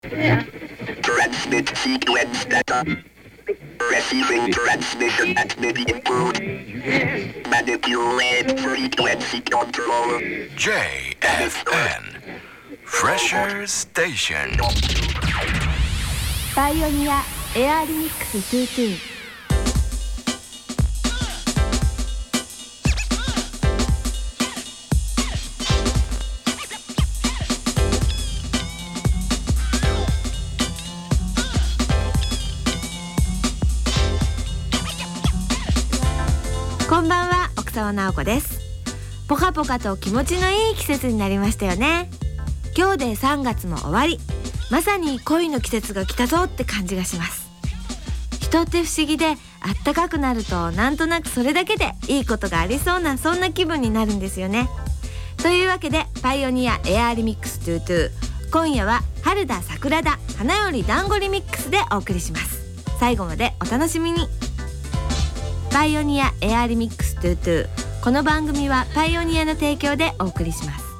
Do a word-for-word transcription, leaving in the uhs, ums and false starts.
Transmit sequence data. Receiving transmission at medium code. Manipulate frequency control. J F N Fresher Station パイオニアエアリミックスにじゅうに。こんばんは、奥沢直子です。ポカポカと気持ちのいい季節になりましたよね。今日でさんがつも終わり、まさに恋の季節が来たぞって感じがします。人って不思議で、あったかくなるとなんとなくそれだけでいいことがありそうな、そんな気分になるんですよね。というわけでパイオニアエアーリミックスにじゅうに、今夜は春だ桜だ花より団子リミックスでお送りします。最後までお楽しみに。パイオニアエアーリミックスにじゅうに、この番組はパイオニアの提供でお送りします。